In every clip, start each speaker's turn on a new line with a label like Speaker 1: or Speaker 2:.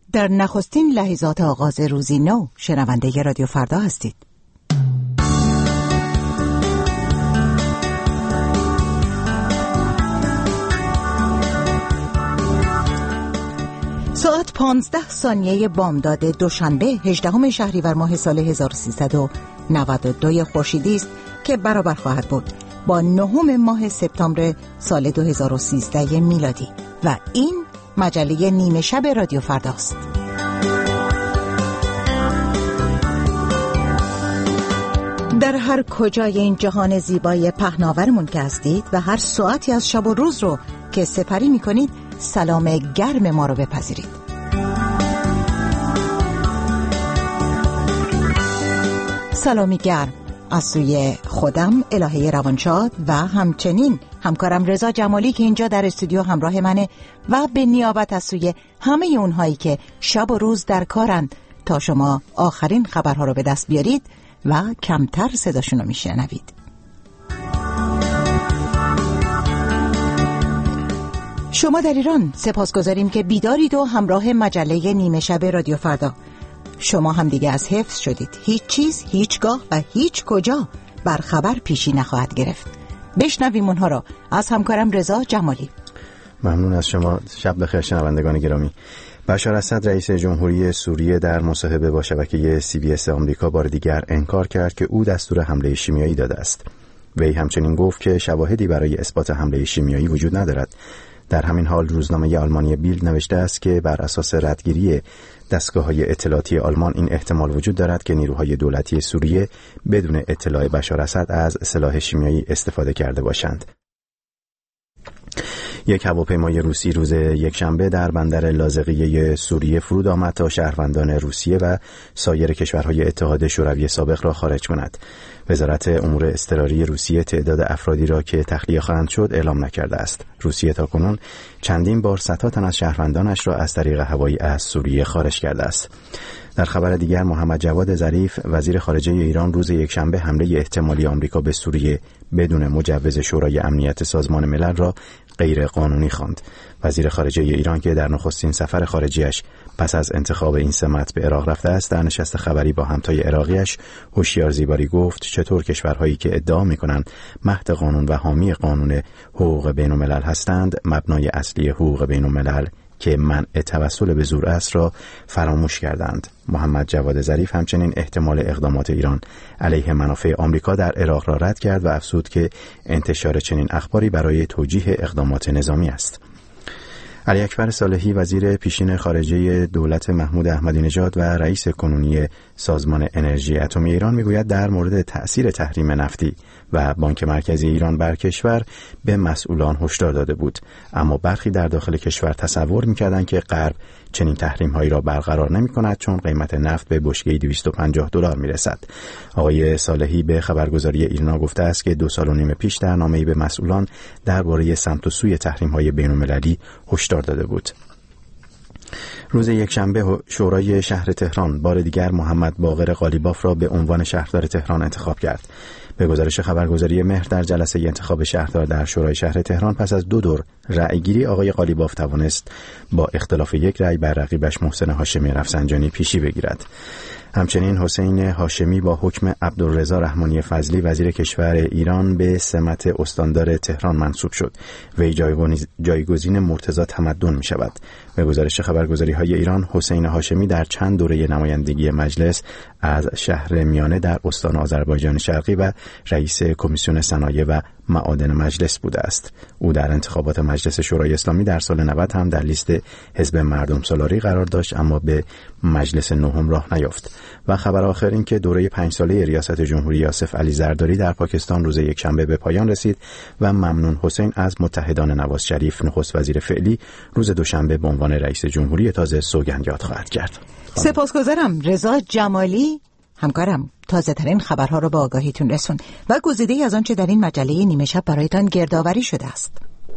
Speaker 1: در نخستین لحظات آغاز روزی نو شنونده رادیو فردا هستید. ساعت 15 بامداد دوشنبه 18 شهریور ماه سال 1392 خورشیدی است که برابر خواهد بود با 9 ماه سپتامبر سال 2013 میلادی و این مجله نیمه شب رادیو فرداست. در هر کجای این جهان زیبای پهناورمون که هستید و هر ساعتی از شب و روز رو که سپری میکنید، سلام گرم ما رو بپذیرید. سلامی گرم از سوی خودم الهه روانشاد و همچنین همکارم رضا جمالی که اینجا در استودیو همراه منه و به نیابت از سوی همه اونهایی که شب و روز در کارن تا شما آخرین خبرها رو به دست بیارید و کمتر صداشون رو میشنوید. شما در ایران سپاسگزاریم که بیدارید و همراه مجله نیمه شب رادیو فردا. شما هم دیگه از حفظ شدید. هیچ چیز، هیچگاه و هیچ کجا بر خبر پیشی نخواهد گرفت. بشنویم اونها را از همکارم رضا جمالی.
Speaker 2: ممنون از شما. شب بخیر شنوندگان گرامی. بشار اسد رئیس جمهوری سوریه در مصاحبه با شبکه CBS آمریکا بار دیگر انکار کرد که او دستور حمله شیمیایی داده است. وی همچنین گفت که شواهدی برای اثبات حمله شیمیایی وجود ندارد. در همین حال روزنامه آلمانی بیلد نوشته است که بر اساس ردگیری دستگاه‌های اطلاعاتی آلمان این احتمال وجود دارد که نیروهای دولتی سوریه بدون اطلاع بشار اسد از سلاح شیمیایی استفاده کرده باشند. یک هواپیمای روسی روز یکشنبه در بندر لاذقیه سوریه فرود آمد تا شهروندان روسیه و سایر کشورهای اتحاد شوروی سابق را خارج کند. وزارت امور اضطراری روسیه تعداد افرادی را که تخلیه خواهند شد اعلام نکرده است. روسیه تاکنون چندین بار صدها تن از شهروندانش را از طریق هوایی از سوریه خارج کرده است. در خبر دیگر محمد جواد ظریف وزیر خارجه ایران روز یکشنبه حمله احتمالی آمریکا به سوریه بدون مجوز شورای امنیت سازمان ملل را غیر قانونی خواند. وزیر خارجه ایران که در نخستین سفر خارجیش پس از انتخاب این سمت به عراق رفته است، در نشست خبری با همتای عراقیش هوشیار زیباری گفت چطور کشورهایی که ادعا می‌کنند مهد قانون و حامی قانون حقوق بین‌الملل هستند، مبنای اصلی حقوق بین‌الملل که منع توسل به زور است را فراموش کردند. محمد جواد ظریف همچنین احتمال اقدامات ایران علیه منافع آمریکا در عراق را رد کرد و افزود که انتشار چنین اخباری برای توجیه اقدامات نظامی است. علی اکبر صالحی وزیر پیشین خارجه دولت محمود احمدی نژاد و رئیس کنونی سازمان انرژی اتمی ایران میگوید در مورد تأثیر تحریم نفتی و بانک مرکزی ایران بر کشور به مسئولان هشدار داده بود، اما برخی در داخل کشور تصور می‌کردند که غرب چنین تحریم‌هایی را برقرار نمی‌کند چون قیمت نفت به بشکه‌ای $250 می‌رسد. آقای صالحی به خبرگزاری ایرنا گفته است که 2 سال و نیم پیش در نامه‌ای به مسئولان درباره سمت و سوی تحریم‌های بین‌المللی هشدار داده بود. روز یکشنبه شورای شهر تهران بار دیگر محمد باقر قالیباف را به عنوان شهردار تهران انتخاب کرد. به گزارش خبرگزاری مهر در جلسه انتخاب شهردار در شورای شهر تهران پس از 2 دور رأیگیری آقای قالیباف توانست با اختلاف 1 رأی بر رقیبش محسن هاشمی رفسنجانی پیشی بگیرد. همچنین حسین هاشمی با حکم عبدالرضا رحمانی فضلی وزیر کشور ایران به سمت استاندار تهران منصوب شد. وی جایگزین مرتضی تمدن می شود. به گزارش خبرگزاری‌های ایران حسین هاشمی در چند دوره نمایندگی مجلس از شهر میانه در استان آذربایجان شرقی و رئیس کمیسیون صنایع و معادن مجلس بوده است. او در انتخابات مجلس شورای اسلامی در سال 90 هم در لیست حزب مردم سالاری قرار داشت اما به مجلس نهم راه نیافت. و خبر آخر این که دوره 5 ساله ریاست جمهوری آصف علی زرداری در پاکستان روز یکشنبه به پایان رسید و ممنون حسین از متحدان نواز شریف نخست وزیر فعلی روز دوشنبه به عنوان رئیس جمهوری تازه سوگند یاد خواهد کرد.
Speaker 1: سپاسگزارم رضا جمالی همکارم تازه ترین خبرها رو به آگاهیتون رسون و گزیده‌ای از آنچه در این مجله نیمه شب برایتان گردآوری شده است.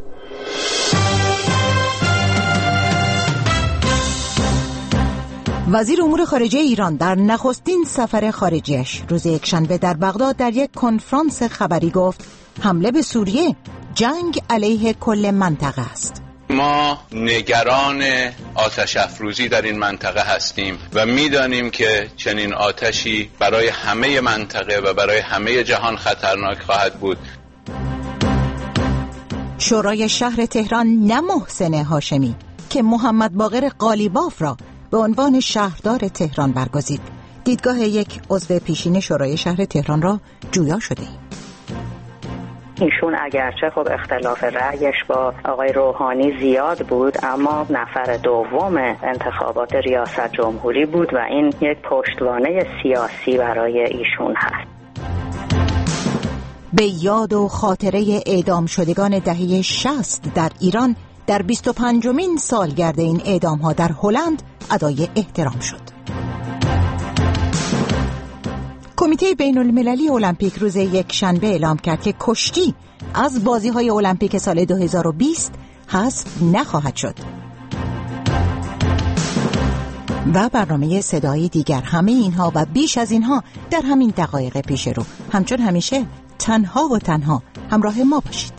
Speaker 1: وزیر امور خارجه ایران در نخستین سفر خارجیش روز یکشنبه در بغداد در یک کنفرانس خبری گفت حمله به سوریه جنگ علیه کل منطقه است.
Speaker 3: ما نگران آتش افروزی در این منطقه هستیم و میدانیم که چنین آتشی برای همه منطقه و برای همه جهان خطرناک خواهد بود.
Speaker 1: شورای شهر تهران نه محسن هاشمی که محمد باقر قالیباف را به عنوان شهردار تهران برگزید. دیدگاه یک عضو پیشین شورای شهر تهران را جویا شده ایم.
Speaker 4: ایشون اگرچه خب اختلاف رأیش با آقای روحانی زیاد بود، اما نفر دوم انتخابات ریاست جمهوری بود و این یک پشتوانه سیاسی برای ایشون هست.
Speaker 1: به یاد و خاطره اعدام شدگان دهه 60 در ایران در 25مین سالگرد این اعدام‌ها در هلند ادای احترام شد. کمیته بین المللی المپیک روز یکشنبه اعلام کرد که کشتی از بازی‌های المپیک سال 2020 حذف نخواهد شد. و برنامه صدای دیگر، همه اینها و بیش از اینها در همین دقایق پیش رو. همچون همیشه تنها و تنها همراه ما باشید.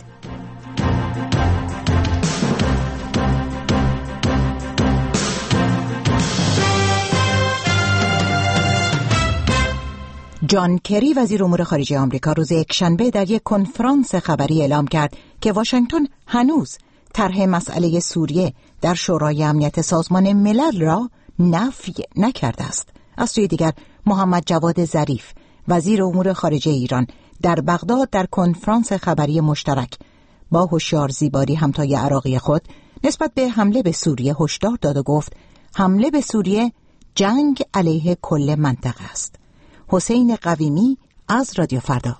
Speaker 1: جان کری وزیر امور خارجه آمریکا روز یکشنبه در یک کنفرانس خبری اعلام کرد که واشنگتن هنوز طرح مسئله سوریه در شورای امنیت سازمان ملل را نفی نکرده است. از سوی دیگر محمد جواد ظریف وزیر امور خارجه ایران در بغداد در کنفرانس خبری مشترک با هوشیار زیباری همتای عراقی خود نسبت به حمله به سوریه هشدار داد و گفت حمله به سوریه جنگ علیه کل منطقه است. حسین قویمی از رادیو فردا.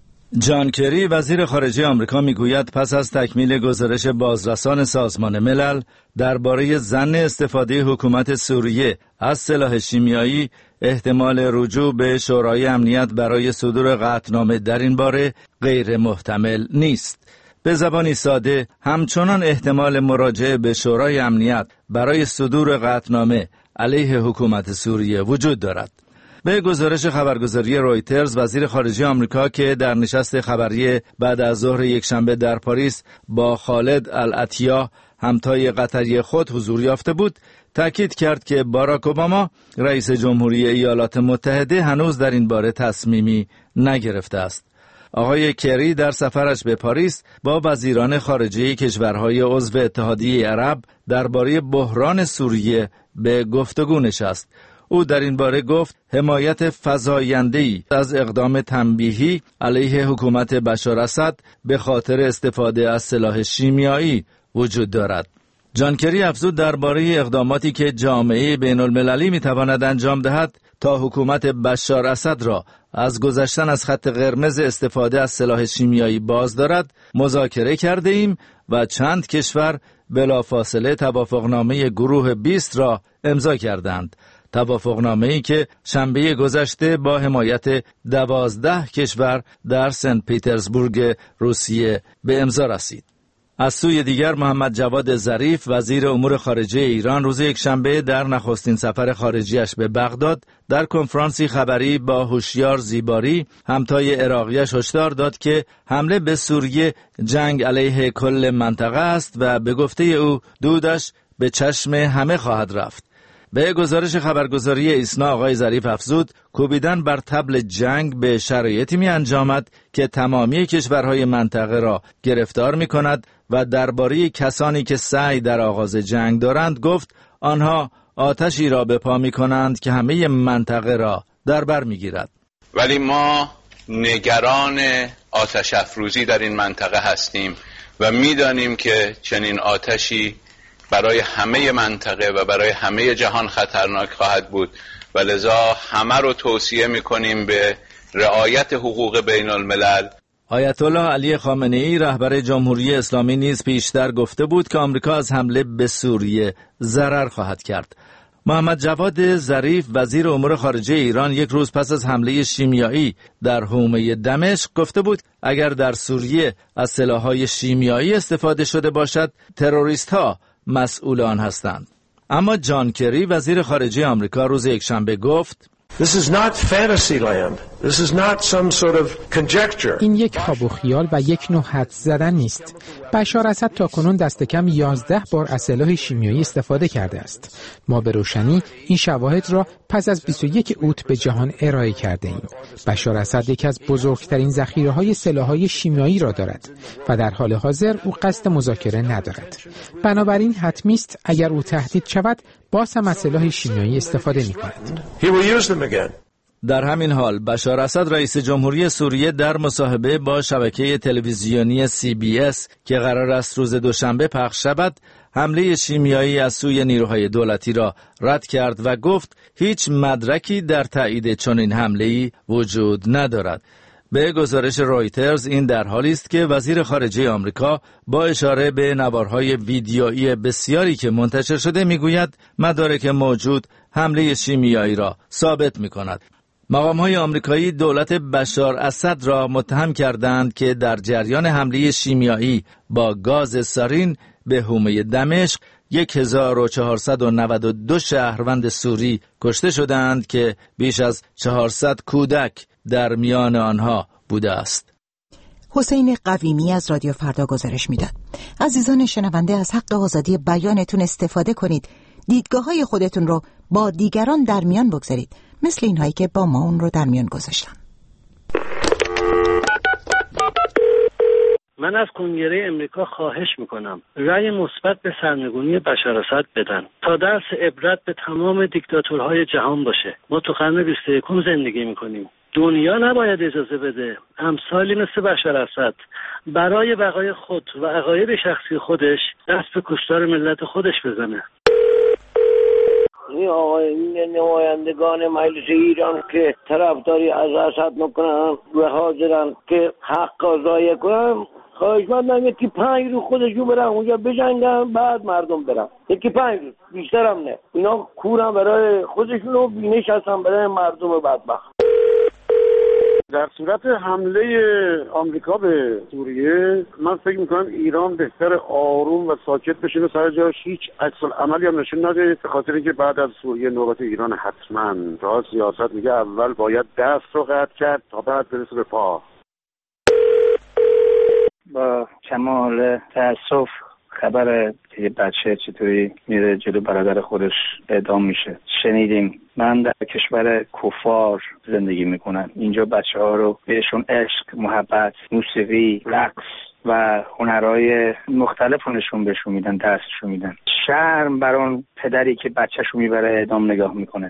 Speaker 5: جان کری وزیر خارجه آمریکا میگوید پس از تکمیل گزارش بازرسان سازمان ملل درباره ظن استفاده حکومت سوریه از سلاح شیمیایی احتمال رجوع به شورای امنیت برای صدور قطعنامه در این باره غیر محتمل نیست. به زبانی ساده همچنان احتمال مراجعه به شورای امنیت برای صدور قطعنامه علیه حکومت سوریه وجود دارد. به گزارش خبرگزاری رویترز وزیر خارجه آمریکا که در نشست خبری بعد از ظهر یکشنبه در پاریس با خالد العطیه همتای قطری خود حضور یافته بود، تاکید کرد که باراک اوباما رئیس جمهوری ایالات متحده هنوز در این باره تصمیمی نگرفته است. آقای کری در سفرش به پاریس با وزیران خارجه کشورهای عضو اتحادیه عرب درباره بحران سوریه به گفتگو نشست. او در این باره گفت حمایت فزاینده‌ای از اقدام تنبیهی علیه حکومت بشار اسد به خاطر استفاده از سلاح شیمیایی وجود دارد. جان کری افزود درباره اقداماتی که جامعه بین المللی میتواند انجام دهد تا حکومت بشار اسد را از گذشتن از خط قرمز استفاده از سلاح شیمیایی باز دارد مذاکره کرده ایم و چند کشور بلافاصله توافقنامه گروه 20 را امضا کردند. توافقنامه‌ای که شنبه گذشته با حمایت 12 کشور در سنت پیترزبورگ روسیه به امضا رسید. از سوی دیگر محمد جواد ظریف وزیر امور خارجه ایران روز یکشنبه در نخستین سفر خارجیش به بغداد در کنفرانسی خبری با هوشیار زیباری همتای عراقیش هشدار داد که حمله به سوریه جنگ علیه کل منطقه است و به گفته او دودش به چشم همه خواهد رفت. به گزارش خبرگزاری ایسنا آقای ظریف افزود کوبیدن بر طبل جنگ به شرایطی می انجامد که تمامی کشورهای منطقه را گرفتار می کند و درباره کسانی که سعی در آغاز جنگ دارند گفت آنها آتشی را به پا می کنند که همه منطقه را در بر می گیرد.
Speaker 3: ولی ما نگران آتش افروزی در این منطقه هستیم و می دانیم که چنین آتشی برای همه منطقه و برای همه جهان خطرناک خواهد بود و لذا همه رو توصیه می‌کنیم به رعایت حقوق بین الملل.
Speaker 5: آیت الله علی خامنه‌ای رهبر جمهوری اسلامی نیز پیشتر گفته بود که آمریکا از حمله به سوریه ضرر خواهد کرد. محمد جواد ظریف وزیر امور خارجه ایران یک روز پس از حمله شیمیایی در حومه دمشق گفته بود اگر در سوریه از سلاح‌های شیمیایی استفاده شده باشد تروریست‌ها مسئول آن هستند. اما جان کری وزیر خارجه آمریکا روز یکشنبه گفت
Speaker 6: This is not fantasy land. این یک خواب و خیال و یک نوع حدس زدن نیست. بشار اسد تاکنون دست کم 11 بار از سلاح شیمیایی استفاده کرده است. ما به روشنی این شواهد را پس از 21 اوت به جهان ارائه کرده ایم. بشار اسد یکی از بزرگترین ذخیره‌های سلاح‌های شیمیایی را دارد و در حال حاضر او قصد مذاکره ندارد. بنابراین حتمی است اگر او تهدید شود باز هم از سلاح شیمیایی استفاده می‌کند.
Speaker 5: در همین حال بشار اسد رئیس جمهوری سوریه در مصاحبه با شبکه تلویزیونی CBS که قرار است روز دوشنبه پخش شود، حمله شیمیایی از سوی نیروهای دولتی را رد کرد و گفت هیچ مدرکی در تایید چنین حمله‌ای وجود ندارد. به گزارش رویترز این در حالی است که وزیر خارجه آمریکا با اشاره به نوارهای ویدیویی بسیاری که منتشر شده میگوید مدارک موجود حمله شیمیایی را ثابت می‌کند. مقام‌های آمریکایی دولت بشار اسد را متهم کردند که در جریان حمله شیمیایی با گاز سارین به حومه دمشق 1492 شهروند سوری کشته شدند که بیش از 400 کودک در میان آنها بوده است.
Speaker 1: حسین قویمی از رادیو فردا گزارش میداد. عزیزان شنونده، از حق آزادی بیانتون استفاده کنید. دیدگاه‌های خودتون رو با دیگران در میان بگذارید، مثل اینهایی که با ما اون رو در میان گذاشتن.
Speaker 7: من از کنگره امریکا خواهش میکنم رأی مثبت به سرنگونی بشار اسد بدن تا درس عبرت به تمام دیکتاتورهای جهان باشه. ما تو قرن 21 زندگی میکنیم. دنیا نباید اجازه بده امثالی مثل بشار اسد برای بقای خود و عقاید شخصی خودش دست به کشتار ملت خودش بزنه.
Speaker 8: این آقایون نمایندگان مجلس ایران که طرفداری از اسد میکنن و حاضرن که حق ضایع کنن، خواهشمندم یکی 5 روز خودشون برن اونجا بجنگن بعد مردم برن. یکی 5 روز، بیشتر هم نه. اینا کورن برای خودشون و بینش هستن برای مردم بدبخت.
Speaker 9: در صورت حمله آمریکا به سوریه من فکر میکنم ایران بهتر آروم و ساکت بشینه سر جاش، هیچ عکس العملی هم نشون نده، به خاطر اینکه بعد از سوریه نوبت ایران حتما. تا سیاست میگه اول باید دست رو قطع کرد تا بعد برسه به پا.
Speaker 10: با کمال تأسف خبر یه بچه چطوری میره جلو برادر خودش اعدام میشه شنیدیم. من در کشور کفار زندگی میکنم. اینجا بچه ها رو بهشون عشق، محبت، موسیقی، رقص و هنرهای مختلف بهشون میدن، درسشون میدن. شرم بر اون پدری که بچهشو میبره اعدام نگاه میکنه.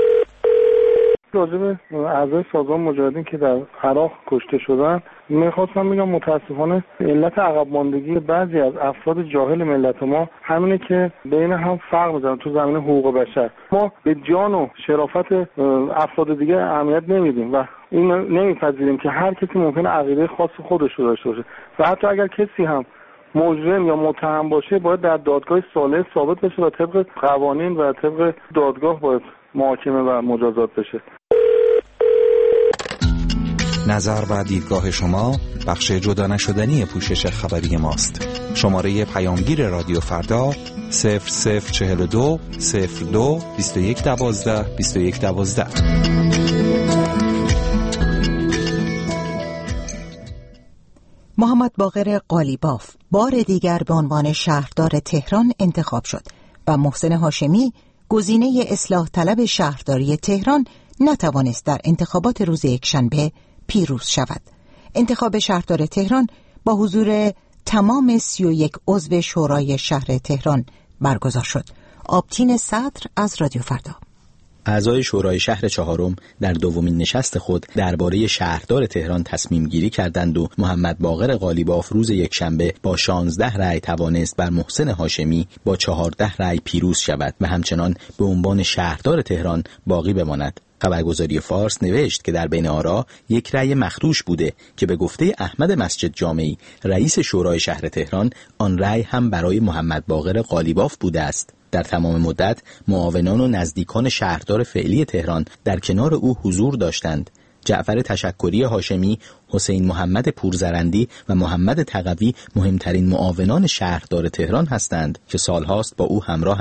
Speaker 11: راجب اعضای سازمان مجاهدین که در عراق کشته شدن میخواستم بگم متاسفانه علت عقب ماندگی بعضی از افراد جاهل ملت ما همینه که بین هم فرق میزنن تو زمینه حقوق بشر. ما به جان و شرافت افراد دیگه اهمیت نمیدیم و این نمیپذیریم که هر کسی ممکنه عقیده خاص خودش رو داشته باشه و حتی اگر کسی هم مجرم یا متهم باشه باید در دادگاه صالح ثابت بشه و طبق قوانین و طبق دادگاه باید محاکمه و مجازات بشه.
Speaker 12: نظر و دیدگاه شما بخش جدا نشدنی پوشش خبری ماست. شماره پیامگیر رادیو فردا 0042 02 2112 2112.
Speaker 1: محمد باقر قالیباف بار دیگر به عنوان شهردار تهران انتخاب شد و محسن هاشمی گزینه اصلاح طلب شهرداری تهران نتوانست در انتخابات روز یکشنبه پیروز شود. انتخاب شهردار تهران با حضور تمام 31 عضو شورای شهر تهران برگزار شد. آبتین صدر از رادیو فردا.
Speaker 13: اعضای شورای شهر چهارم در دومین نشست خود درباره شهردار تهران تصمیم گیری کردند و محمد باقر قالیباف روز یکشنبه با 16 رأی توانست بر محسن هاشمی با 14 رأی پیروز شود و همچنان به عنوان شهردار تهران باقی بماند. خبرگزاری فارس نوشت که در بین آرا یک رأی مخدوش بوده که به گفته احمد مسجد جامعی رئیس شورای شهر تهران آن رأی هم برای محمد باقر قالیباف بوده است. در تمام مدت معاونان و نزدیکان شهردار فعلی تهران در کنار او حضور داشتند. جعفر تشکری هاشمی، حسین محمد پورزرندی و محمد تقوی مهمترین معاونان شهردار تهران هستند که سالهاست با او همراهند.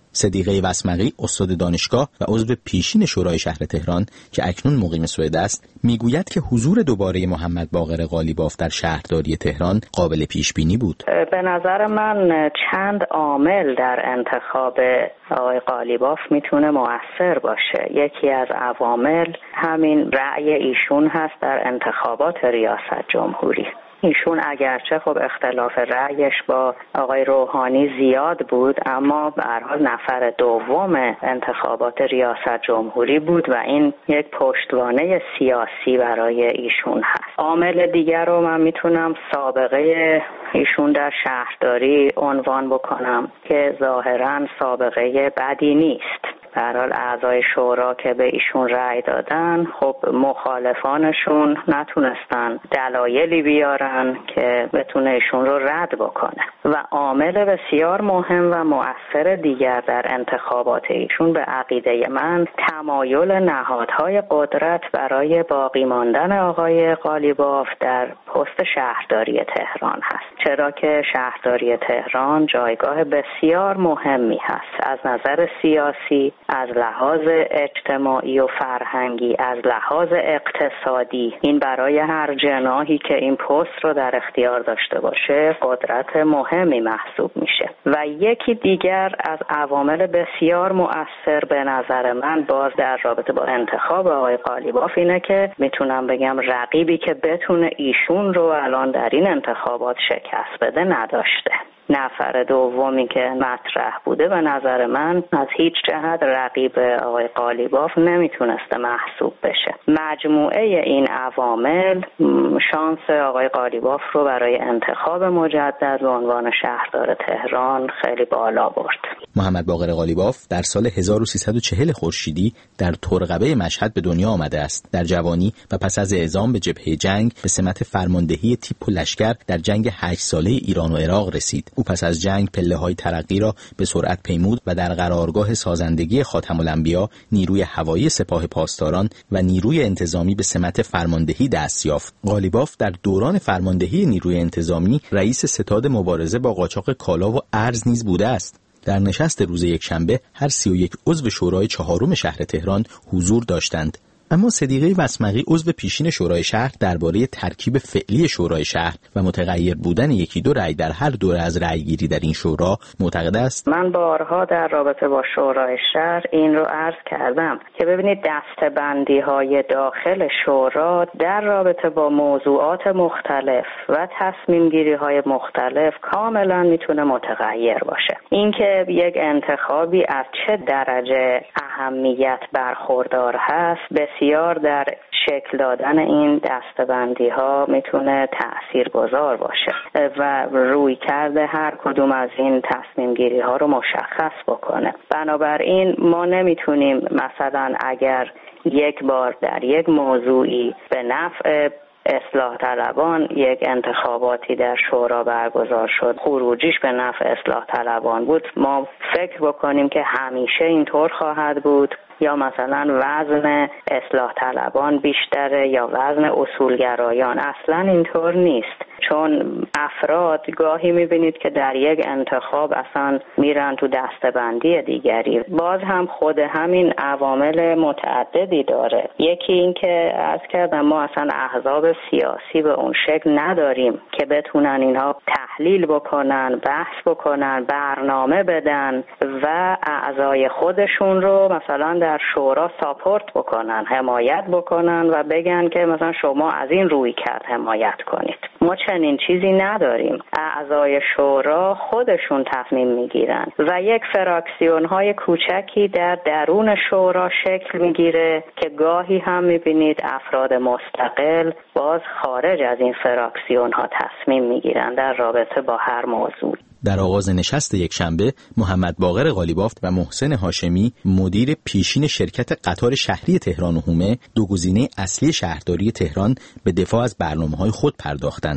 Speaker 13: صدیقه وسمقی استاد دانشگاه و عضو پیشین شورای شهر تهران که اکنون مقیم سوئد است، میگوید که حضور دوباره محمد باقر قالیباف در شهرداری تهران قابل پیش بینی بود.
Speaker 4: به نظر من چند عامل در انتخاب آقای قالیباف میتونه مؤثر باشه. یکی از عوامل همین رأی ایشون هست در انتخابات ریاست جمهوری. ایشون اگرچه خب اختلاف رأیش با آقای روحانی زیاد بود، اما به هر حال نفر دوم انتخابات ریاست جمهوری بود و این یک پشتوانه سیاسی برای ایشون هست. عامل دیگر رو من میتونم سابقه ایشون در شهرداری عنوان بکنم که ظاهراً سابقه بدی نیست. به هر حال اعضای شورا که به ایشون رأی دادن، خب مخالفانشون نتونستن دلایلی بیارن که بتونه ایشون رو رد بکنه. و عامل بسیار مهم و مؤثر دیگر در انتخابات ایشون به عقیده من تمایل نهادهای قدرت برای باقی ماندن آقای قالیباف در پست شهرداری تهران هست. چرا که شهرداری تهران جایگاه بسیار مهمی هست از نظر سیاسی، از لحاظ اجتماعی و فرهنگی، از لحاظ اقتصادی. این برای هر جناحی که این پست رو در اختیار داشته باشه قدرت مهمی محسوب میشه. و یکی دیگر از عوامل بسیار مؤثر به نظر من باز در رابطه با انتخاب آقای قالیباف اینه که میتونم بگم رقیبی که بتونه ایشون رو الان در این انتخابات شکست بده نداشته. نفر دومی که مطرح بوده به نظر من از هیچ جهت رقیب آقای قالیباف نمیتونسته محسوب بشه. مجموعه این عوامل شانس آقای قالیباف رو برای انتخاب مجدد به عنوان شهردار تهران خیلی بالا برد.
Speaker 13: محمد باقر قالیباف در سال 1340 خورشیدی در ترقبه مشهد به دنیا آمده است. در جوانی و پس از اعزام به جبهه جنگ به سمت فرماندهی تیپ و لشکر در جنگ 8 ساله ایران و عراق رسید. او پس از جنگ پله‌های ترقی را به سرعت پیمود و در قرارگاه سازندگی خاتم الانبیا نیروی هوایی سپاه پاسداران و نیروی انتظامی به سمت فرماندهی دست یافت. قالیباف در دوران فرماندهی نیروی انتظامی رئیس ستاد مبارزه با قاچاق کالا و ارز نیز بوده است. در نشست روز یکشنبه هر 31 عضو شورای چهارم شهر تهران حضور داشتند. اما صدیقه وسمقی عضو پیشین شورای شهر درباره ترکیب فعلی شورای شهر و متغیر بودن یکی دو رأی در هر دوره از رأیگیری در این شورا معتقد است.
Speaker 4: من بارها در رابطه با شورای شهر این رو عرض کردم که ببینید دسته‌بندی‌های داخل شورا در رابطه با موضوعات مختلف و تصمیم‌گیری‌های مختلف کاملا میتونه متغیر باشه. اینکه یک انتخابی از چه درجه اهمیت برخوردار هست بسیار در شکل دادن این دسته‌بندی ها میتونه تأثیرگذار باشه و روی کرده هر کدوم از این تصمیم گیری ها رو مشخص بکنه. بنابراین ما نمیتونیم مثلا اگر یک بار در یک موضوعی به نفع اصلاح طلبان یک انتخاباتی در شورا برگزار شد، خروجیش به نفع اصلاح طلبان بود، ما فکر بکنیم که همیشه اینطور خواهد بود یا مثلا وزن اصلاح طلبان بیشتره یا وزن اصولگرایان. اصلا اینطور نیست، چون افراد گاهی میبینید که در یک انتخاب اصلا میرن تو دسته‌بندی دیگری. باز هم خود همین عوامل متعددی داره. یکی این که عرض کردم ما اصلا احزاب سیاسی به اون شکل نداریم که بتونن اینها تحلیل بکنن، بحث بکنن، برنامه بدن و اعضای خودشون رو مثلا در شورا ساپورت بکنن، حمایت بکنن و بگن که مثلا شما از این روی کرد حمایت کنید. ما چنین چیزی نداریم. اعضای شورا خودشون تصمیم میگیرن و یک فراکسیون های کوچکی در درون شورا شکل میگیره که گاهی هم میبینید افراد مستقل باز خارج از این فراکسیون ها تصمیم میگیرن در رابطه با هر موضوع.
Speaker 13: در آغاز نشست یکشنبه محمد باقر قالیباف و محسن هاشمی مدیر پیشین شرکت قطار شهری تهران و هومه دو گزینه اصلی شهرداری تهران به دفاع از برنامه‌های خود پرداختند.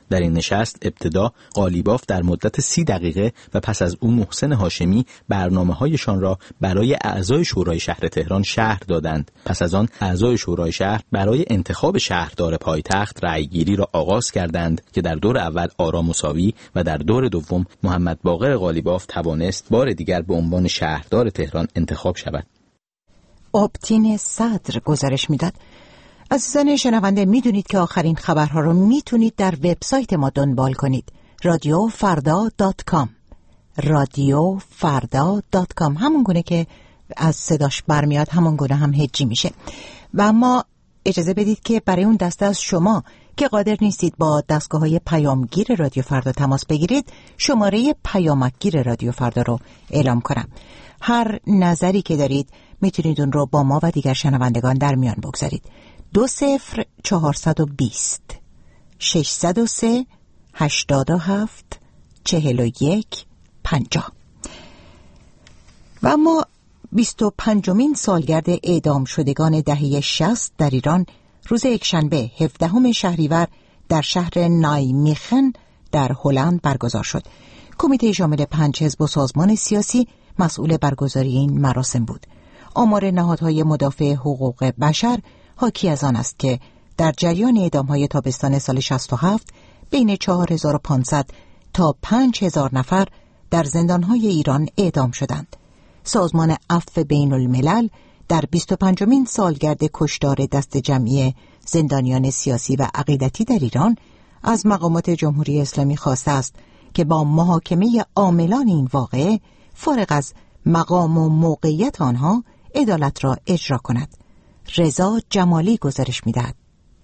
Speaker 13: در این نشست ابتدا قالیباف در مدت 30 دقیقه و پس از او محسن هاشمی برنامه‌هایشان را برای اعضای شورای شهر تهران شرح دادند. پس از آن اعضای شورای شهر برای انتخاب شهردار پایتخت رأیگیری را آغاز کردند که در دور اول آرا مساوی و در دور دوم محمد باقر قالیباف توانست بار دیگر به عنوان شهردار تهران انتخاب شود.
Speaker 1: آبتین صدر گزارش میداد. عزیزان شنونده، میدونید که آخرین خبرها رو میتونید در وبسایت ما دنبال کنید. radiofarda.com radiofarda.com همون گونه که از صداش برمیاد همون گونه هم هجی میشه. و اما اجازه بدید که برای اون دسته از شما که قادر نیستید با دستگاه‌های پیامگیر رادیو فردا تماس بگیرید، شماره پیامکگیر رادیو فردا رو اعلام کنم. هر نظری که دارید میتونید اون رو با ما و دیگر شنوندگان در میان بگذارید. 20420 603 87 41 50. و اما 25مین سالگرد اعدام شدگان دهه 60 در ایران روز یکشنبه 17 شهریور در شهر نایمیخن در هلند برگزار شد. کمیته شامل 5 حزب و سازمان سیاسی مسئول برگزاری این مراسم بود. آمار نهادهای مدافع حقوق بشر حاکی از آن است که در جریان اعدام‌های تابستان سال 67 بین 4500 تا 5000 نفر در زندان‌های ایران اعدام شدند. سازمان عفو بین الملل در 25مین سالگرد کشتار دست جمعی زندانیان سیاسی و عقیدتی در ایران از مقامات جمهوری اسلامی خواسته است که با محاکمه عاملان این واقعه فارغ از مقام و موقعیت آنها عدالت را اجرا کند. رضا جمالی گزارش می‌دهد.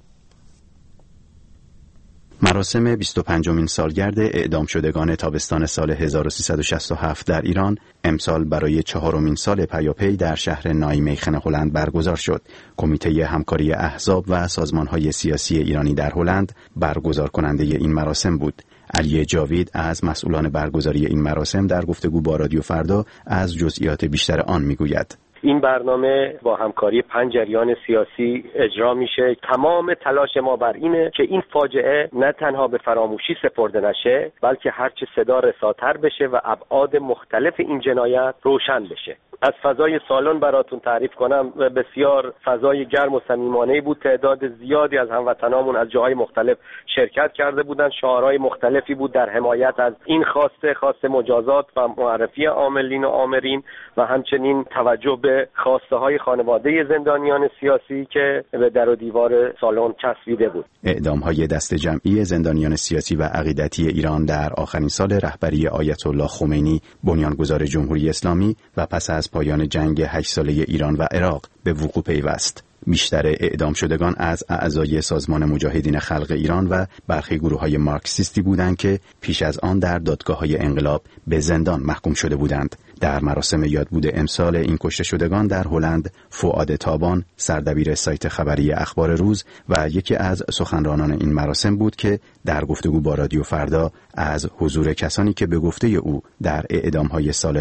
Speaker 2: مراسم 25مین سالگرد اعدام شدگان تابستان سال 1367 در ایران امسال برای 4مین سال پیاپی در شهر نایمیخن هلند برگزار شد. کمیته همکاری احزاب و سازمان‌های سیاسی ایرانی در هلند برگزار کننده این مراسم بود. علی جاوید از مسئولان برگزاری این مراسم در گفتگو با رادیو فردا از جزئیات بیشتر آن میگوید.
Speaker 14: این برنامه با همکاری 5 جریان سیاسی اجرا میشه. تمام تلاش ما بر اینه که این فاجعه نه تنها به فراموشی سپرده نشه، بلکه هرچه صدا رساتر بشه و ابعاد مختلف این جنایت روشن بشه. از فضای سالن براتون تعریف کنم، بسیار فضای گرم و صمیمانه‌ای بود. تعداد زیادی از هموطنامون از جاهای مختلف شرکت کرده بودن. شعارهای مختلفی بود در حمایت از این خواسته مجازات و معرفی عاملین و آمرین و همچنین توجه به خواسته های خانواده زندانیان سیاسی که به در و دیوار سالن چسبیده بود.
Speaker 2: اعدام های دست جمعی زندانیان سیاسی و عقیدتی ایران در آخرین سال رهبری آیت الله خمینی بنیانگذار جمهوری اسلامی و پس از پایان جنگ 8 ساله ایران و عراق به وقوع پیوست. بیشتر اعدام شدگان از اعضای سازمان مجاهدین خلق ایران و برخی گروه‌های مارکسیستی بودند که پیش از آن در دادگاه‌های انقلاب به زندان محکوم شده بودند. در مراسم یادبود امسال این کشته شدگان در هلند، فؤاد تابان، سردبیر سایت خبری اخبار روز و یکی از سخنرانان این مراسم بود که در گفتگو با رادیو فردا از حضور کسانی که به گفته او در اعدام‌های سال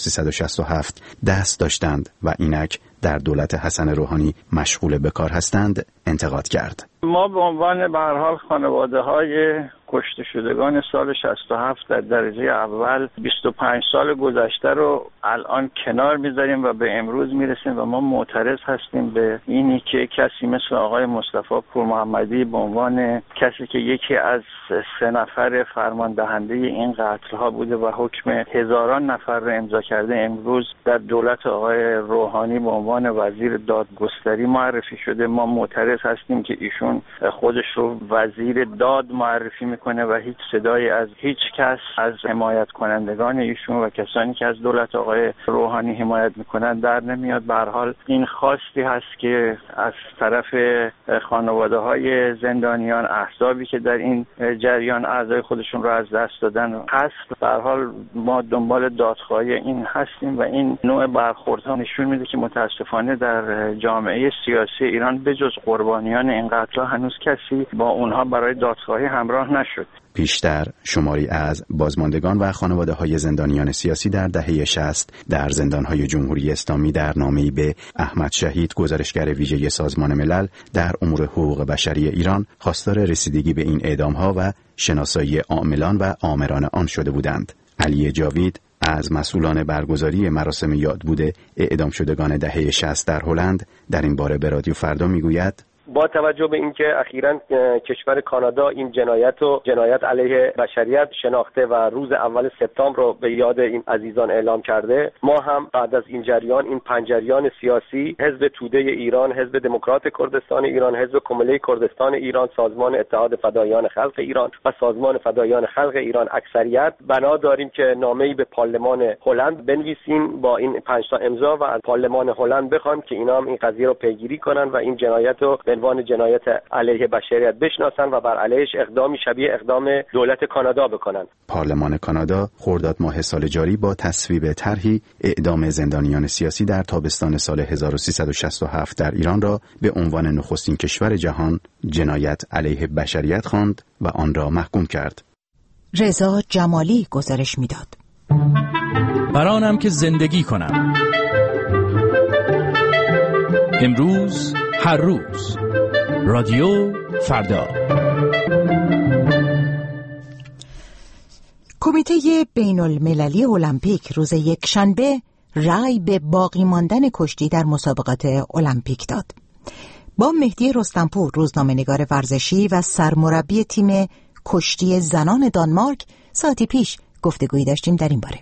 Speaker 2: 1367 دست داشتند و اینک در دولت حسن روحانی مشغول به کار هستند انتقاد کرد.
Speaker 10: ما به عنوان به هر حال خانواده‌های کشته شدگان سال 67 در درجه اول 25 سال گذشته رو الان کنار میذاریم و به امروز میرسیم و ما معترض هستیم به اینی که کسی مثل آقای مصطفی پورمحمدی به عنوان کسی که یکی از 3 نفر فرمان دهنده این قتل ها بوده و حکم هزاران نفر رو امضا کرده، امروز در دولت آقای روحانی به عنوان وزیر دادگستری معرفی شده. ما معترض هستیم که ایشون خودش رو وزیر داد معرفی میکنه و هیچ صدایی از هیچ کس از حمایت کنندگان ایشون و کسانی که از دولت آقای روحانی حمایت میکنن در نمیاد. به هر حال این خواستی هست که از طرف خانواده های زندانیان، احزابی که در این جریان اعضای خودشون رو از دست دادن هست. به هر حال ما دنبال دادخواهی این هستیم و این نوع برخوردها نشون میده که متاسفانه در جامعه سیاسی ایران بجز قربانیان این قتل هنوز کسی با اونها برای دادخواهی همراه نشد.
Speaker 2: پیشتر شماری از بازماندگان و خانواده‌های زندانیان سیاسی در دهه 60 در زندان‌های جمهوری اسلامی در نامه‌ای به احمد شهید گزارشگر ویژه سازمان ملل در امور حقوق بشری ایران خواستار رسیدگی به این اعدام‌ها و شناسایی عاملان و آمران آن شده بودند. علی جاوید از مسئولان برگزاری مراسم یادبود اعدام شدگان دهه 60 در هلند در این باره به رادیو فردا میگوید:
Speaker 14: با توجه به اینکه اخیراً کشور کانادا این جنایت علیه بشریت شناخته و روز اول سپتامبر رو به یاد این عزیزان اعلام کرده، ما هم بعد از این جریان، این 5 جریان سیاسی، حزب توده ایران، حزب دموکرات کردستان ایران، حزب کمله کردستان ایران، سازمان اتحاد فدایان خلق ایران و سازمان فدایان خلق ایران اکثریت بنا داریم که نامه‌ای به پارلمان هلند بنویسیم با این 5 تا امضا و از پارلمان هلند بخوایم که اینا هم این قضیه رو پیگیری کنن و این جنایت رو به عنوان جنایت علیه بشریت بشناسن و بر علیهش اقدامی شبیه اقدام دولت کانادا بکنن.
Speaker 2: پارلمان کانادا خرداد ماه سال جاری با تصویب طرحی اعدام زندانیان سیاسی در تابستان سال 1367 در ایران را به عنوان نخستین کشور جهان جنایت علیه بشریت خواند و آن را محکوم کرد.
Speaker 1: رضا جمالی گزارش میداد.
Speaker 15: برانم که زندگی کنم. امروز هر روز رادیو فردا.
Speaker 1: کمیته بین المللی المپیک روز یکشنبه رأی به باقی ماندن کشتی در مسابقات المپیک داد. با مهدی رستمپور، روزنامه‌نگار ورزشی و سرمربی تیم کشتی زنان دانمارک، ساعتی پیش گفتگویی داشتیم در این باره.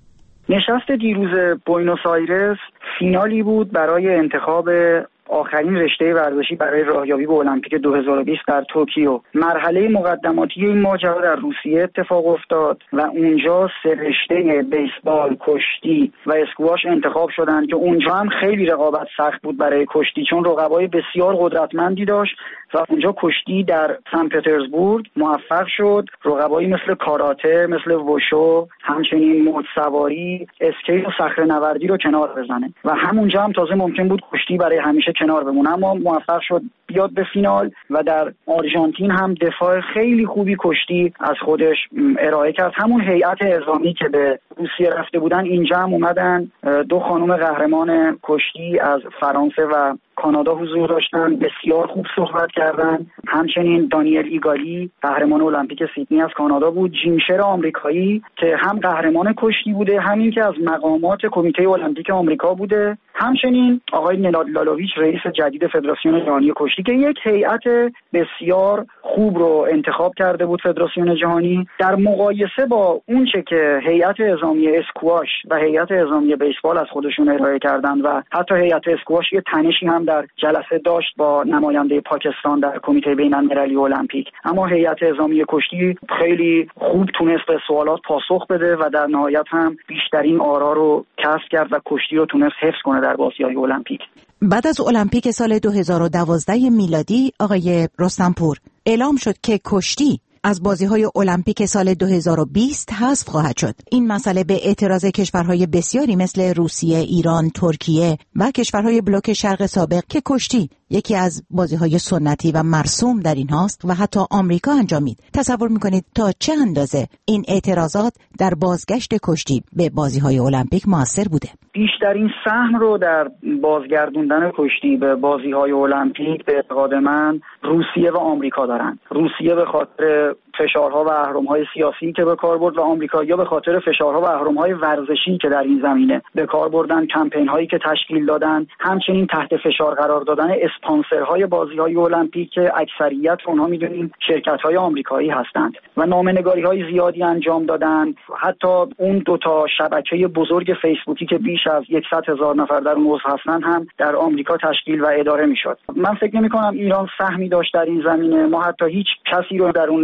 Speaker 16: نشست دیروز بوینوس آیرس فینالی بود برای انتخاب آخرین رشته ورزشی برای راهیابی به المپیک 2020 در توکیو. مرحله مقدماتی این ماجرا در روسیه اتفاق افتاد و اونجا 3 رشته بیسبال، کشتی و اسکواش انتخاب شدند که اونجا هم خیلی رقابت سخت بود برای کشتی، چون رقبای بسیار قدرتمندی داشت و اونجا کشتی در سن پترزبورگ موفق شد رقبایی مثل کاراته، مثل وشو، همچنین موج سواری، اسکیت و صخره‌نوردی رو کنار بزنه و همونجا هم تازه ممکن بود کشتی برای همیشه کنار بمونه، اما موفق شد بیاد به فینال و در آرژانتین هم دفاع خیلی خوبی کشتی از خودش ارائه کرد. همون هیئت اعزامی که به روسیه رفته بودن اینجا هم اومدن، 2 خانم قهرمان کشتی از فرانسه و کانادا حضور داشتن، بسیار خوب صحبت کردن. همچنین دانیل ایگالی قهرمان المپیک سیدنی از کانادا بود، جیمشر آمریکایی که هم قهرمان کشتی بوده، همین که از مقامات کمیته المپیک آمریکا بوده، همچنین آقای نناد لالویچ رئیس جدید فدراسیون جهانی کشتی که یک هیئت بسیار خوب رو انتخاب کرده بود فدراسیون جهانی، در مقایسه با اونچه که هیئت اعزامی اسکواش و هیئت اعزامی بیسبال از خودشون ارائه کردن و حتی هیئت اسکواش یه تنشی هم در جلسه داشت با نماینده پاکستان در کمیته بین المللی المپیک، اما هیئت اعزامی کشتی خیلی خوب تونست به سوالات پاسخ بده و در نهایت هم بیشترین آرا رو کسب کرد و کشتی رو تونست حفظ کنه در بازی‌های المپیک.
Speaker 1: بعد از المپیک سال 2012 میلادی آقای رستمپور اعلام شد که کشتی از بازی‌های المپیک سال 2020 حذف خواهد شد. این مسئله به اعتراض کشورهای بسیاری مثل روسیه، ایران، ترکیه و کشورهای بلوک شرق سابق که کشتی یکی از بازی‌های سنتی و مرسوم در این هاست و حتی آمریکا انجامید. تصور می‌کنید تا چه اندازه این اعتراضات در بازگشت کشتی به بازی‌های المپیک موثر بوده؟
Speaker 16: بیشترین سهم رو در بازگردوندن کشتی به بازی‌های المپیک به اعتقاد من روسیه و آمریکا دارن. روسیه به خاطر فشارها و اهرم‌های سیاسی که به کار برد و آمریکایی‌ها به خاطر فشارها و اهرم‌های ورزشی که در این زمینه به کار بردن، کمپین‌هایی که تشکیل دادن، همچنین تحت فشار قرار دادن اسپانسرهای بازی‌های المپیک که اکثریت اونها می‌دونیم شرکت‌های آمریکایی هستند و نامه‌نگاری‌های زیادی انجام دادن. حتی اون 2 تا شبکه بزرگ فیسبوکی که بیش از 100,000 نفر در اون عضو هستن هم در آمریکا تشکیل و اداره می‌شد. من فکر نمی‌کنم ایران سهمی داشت در این زمینه. ما حتی هیچ کسی رو در اون نشست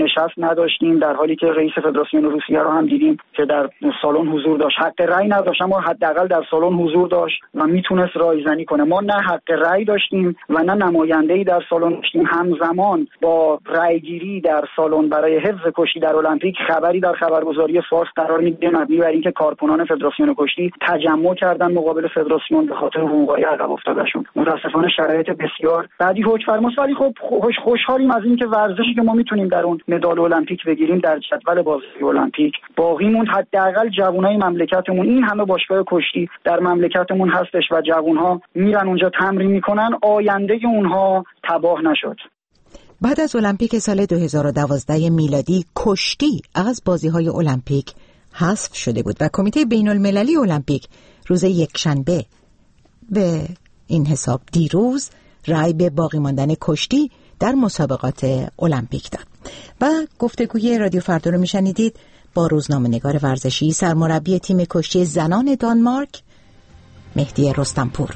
Speaker 16: نداشتیم، در حالی که رئیس فدراسیون روسیه رو هم دیدیم که در سالن حضور داشت. حق رأی نداشت اما حداقل در سالن حضور داشت و میتونست رایزنی کنه. ما نه حق رأی داشتیم و نه نماینده‌ای در سالن داشتیم. همزمان با رأیگیری در سالن برای حفظ کشتی در المپیک خبری در خبرگزاری فارس قرار میگیره مبنی بر اینکه کارکنان فدراسیون کشتی تجمع کردن مقابل فدراسیون به خاطر حقوقی عقب افتادهشون. متاسفانه شرایط بسیار بعدی حکم فرماست، ولی خب خوشحالیم از اینکه ورزشی که ما میتونیم در اون مدال المپیک بگیریم در جدول بازی المپیک باقی موند. حداقل جوانای مملکتمون، این همه باشگاه کشتی در مملکتمون هستش و جوانها میرن اونجا تمرین میکنن، آینده اونها تباه نشد.
Speaker 1: بعد از المپیک سال 2012 میلادی کشتی از بازی‌های المپیک حذف شده بود و کمیته بین‌المللی المپیک روز یکشنبه به این حساب دیروز رأی به باقی ماندن کشتی در مسابقات المپیک داد. و گفتگوی رادیو فردا رو میشنیدید با روزنامه‌نگار ورزشی سرمربی تیم کشتی زنان دانمارک مهدی رستمپور.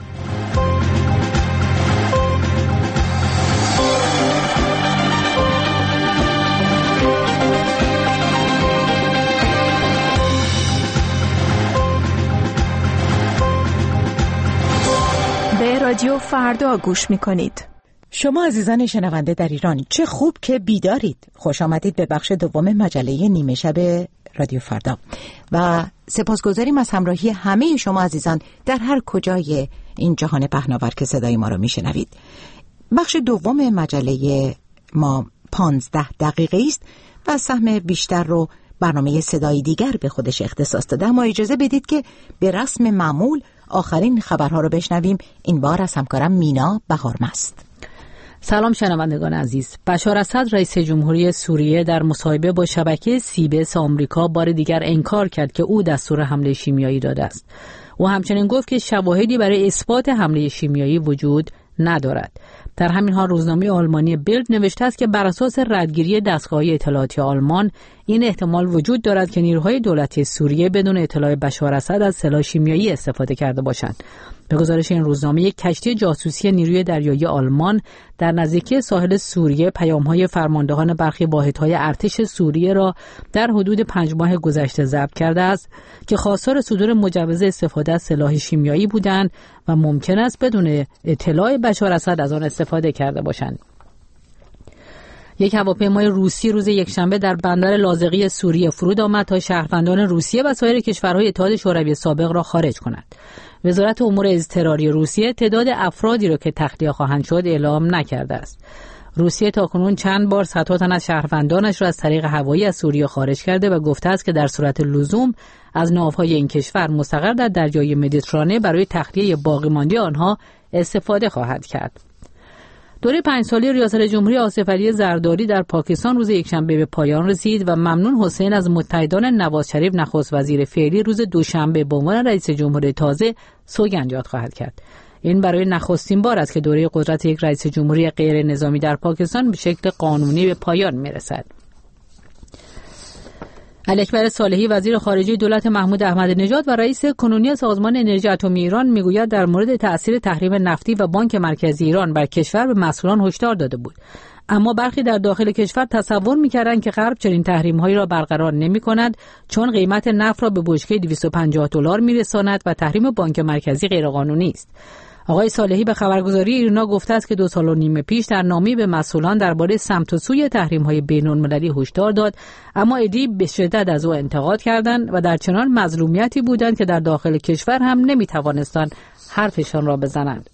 Speaker 17: به رادیو فردا گوش میکنید.
Speaker 1: شما عزیزان شنونده در ایران چه خوب که بیدارید. خوش آمدید به بخش دوم مجله نیمه شب رادیو فردا و سپاسگزاریم از همراهی همه شما عزیزان در هر کجای این جهان پهناور که صدای ما را میشنوید. بخش دوم مجله ما 15 دقیقه است و سهم بیشتر رو برنامه صدای دیگر به خودش اختصاص داده. اما اجازه بدید که به رسم معمول آخرین خبرها رو بشنویم، این بار از همکارم مینا بهارمست.
Speaker 18: سلام شنوندگان عزیز. بشار اسد رئیس جمهوری سوریه در مصاحبه با شبکه CBS آمریکا بار دیگر انکار کرد که او دستور حمله شیمیایی داده است. او همچنین گفت که شواهدی برای اثبات حمله شیمیایی وجود ندارد. در همین حال روزنامه آلمانی بیلد نوشته است که بر اساس ردگیری دستگاه اطلاعاتی آلمان این احتمال وجود دارد که نیروهای دولتی سوریه بدون اطلاع بشار اسد از سلاح شیمیایی استفاده کرده باشند. به گزارش این روزنامه یک کشتی جاسوسی نیروی دریایی آلمان در نزدیکی ساحل سوریه پیام‌های فرماندهان برخی واحدهای ارتش سوریه را در حدود 5 ماه گذشته ضبط کرده است که خواستار صدور مجوز استفاده از سلاح شیمیایی بودند و ممکن است بدون اطلاع بشار اسد از آن استفاده کرده باشند. یک هواپیمای روسی روز یکشنبه در بندر لاذقی سوریه فرود آمد تا شهروندان روسیه و سایر کشورهای اتحاد شوروی سابق را خارج کند. وزارت امور اضطراری روسیه تعداد افرادی را که تخلیه خواهند شد اعلام نکرده است. روسیه تاکنون چند بار صدها تن از شهروندانش را از طریق هوایی از سوریه خارج کرده و گفته است که در صورت لزوم از ناوهای این کشور مستقر در دریای مدیترانه برای تخلیه باقی مانده آنها استفاده خواهد کرد. دوره 5 ساله ریاست جمهوری آصف علی زرداری در پاکستان روز یکشنبه به پایان رسید و ممنون حسین از متحدان نواز شریف نخست وزیر فعلی روز دوشنبه به عنوان رئیس جمهوری تازه سوگند یاد خواهد کرد. این برای نخستین بار است که دوره قدرت یک رئیس جمهوری غیر نظامی در پاکستان به شکل قانونی به پایان میرسد. علی اکبر صالحی وزیر خارجه دولت محمود احمدی نژاد و رئیس کنونی سازمان انرژی اتمی ایران میگوید در مورد تأثیر تحریم نفتی و بانک مرکزی ایران بر کشور به مسئولان هشدار داده بود. اما برخی در داخل کشور تصور می‌کردند که غرب چنین تحریم‌هایی را برقرار نمی‌کند چون قیمت نفت را به بشکه $250 می‌رساند و تحریم بانک مرکزی غیرقانونی است. آقای صالحی به خبرگزاری ایرنا گفته است که 2.5 سال پیش در نامه‌ای به مسئولان درباره سمت و سوی تحریم‌های بین‌المللی هشدار داد، اما عده‌ای به شدت از او انتقاد کردند و در چنان مظلومیتی بودند که در داخل کشور هم نمی‌توانستند حرفشان را بزنند.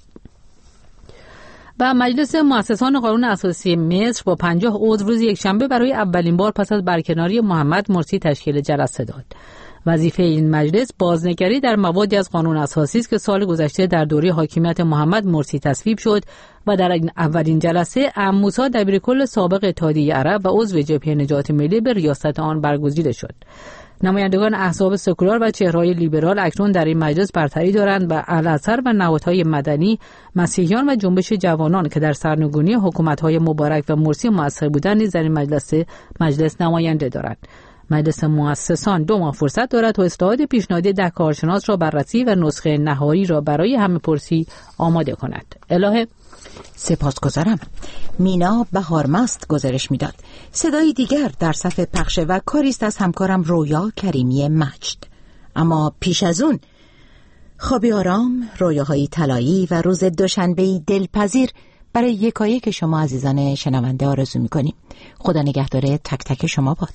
Speaker 18: و مجلس مؤسسان قانون اساسی مصر با 50 عضو روز یکشنبه برای اولین بار پس از برکناری محمد مرسی تشکیل جلسه داد. وظیفه این مجلس بازنگری در موادی از قانون اساسی است که سال گذشته در دوره حاکمیت محمد مرسی تصویب شد و در این اولین جلسه عم موسی دبیرکل سابق اتحادیه عرب و عضو جبهه نجات ملی به ریاست آن برگزیده شد. نمایندگان احزاب سکولار و چهره‌های لیبرال اکنون در این مجلس برتری دارند و الاثر و نهادهای مدنی، مسیحیان و جنبش جوانان که در سرنگونی حکومت‌های مبارک و مرسی مؤثر بودند نیز در این مجلس نماینده دارند. مجلس مؤسسان 2 ماه فرصت دارد تا اصلاحات پیشنهادی در کارشناس را بررسی و نسخه نهایی را برای همه پرسی آماده کند. الهه.
Speaker 1: سپاسگزارم. مینا بهارمست گزارش میداد. صدای دیگر در صف پخش و کاریست از همکارم رویا کریمی مجد. اما پیش از اون خوابی آرام، رویاهای طلایی و روز دوشنبه‌ای دلپذیر برای یکایک شما عزیزان شنونده آرزو می‌کنیم. خدا نگهدار تک تک شما باد.